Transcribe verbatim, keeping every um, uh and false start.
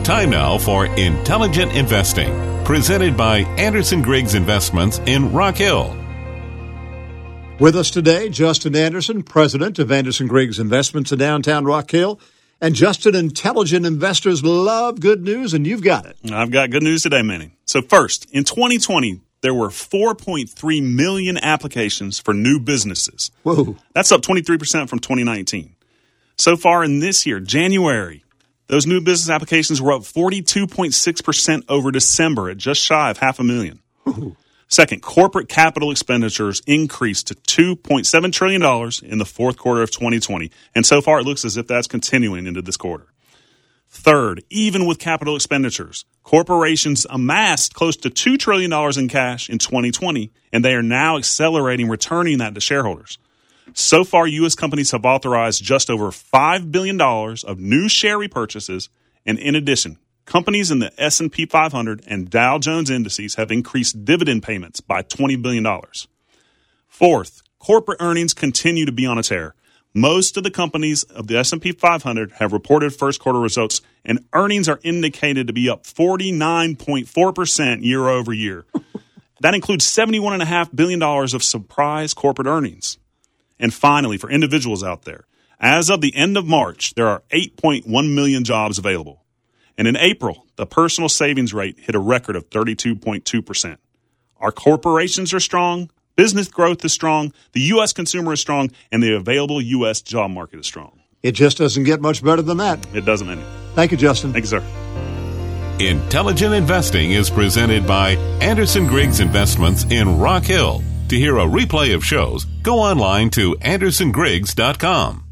Time now for Intelligent Investing, presented by Anderson Griggs Investments in Rock Hill. With us today, Justin Anderson, president of Anderson Griggs Investments in downtown Rock Hill. And Justin, intelligent investors love good news, and you've got it. I've got good news today, Manny. So first, in twenty twenty, there were four point three million applications for new businesses. Whoa. That's up twenty-three percent from twenty nineteen. So far in this year, January, those new business applications were up forty-two point six percent over December at just shy of half a million. Ooh. Second, corporate capital expenditures increased to two point seven trillion dollars in the fourth quarter of twenty twenty. And so far, it looks as if that's continuing into this quarter. Third, even with capital expenditures, corporations amassed close to two trillion dollars in cash in twenty twenty, and they are now accelerating returning that to shareholders. So far, U S companies have authorized just over five billion dollars of new share repurchases, and in addition, companies in the S and P five hundred and Dow Jones indices have increased dividend payments by twenty billion dollars. Fourth, corporate earnings continue to be on a tear. Most of the companies of the S and P five hundred have reported first quarter results, and earnings are indicated to be up forty-nine point four percent year over year. That includes seventy-one point five billion dollars of surprise corporate earnings. And finally, for individuals out there, as of the end of March, there are eight point one million jobs available. And in April, the personal savings rate hit a record of thirty-two point two percent. Our corporations are strong, business growth is strong, the U S consumer is strong, and the available U S job market is strong. It just doesn't get much better than that. It doesn't, Manny. Thank you, Justin. Thank you, sir. Intelligent Investing is presented by Anderson Griggs Investments in Rock Hill. To hear a replay of shows, go online to anderson griggs dot com.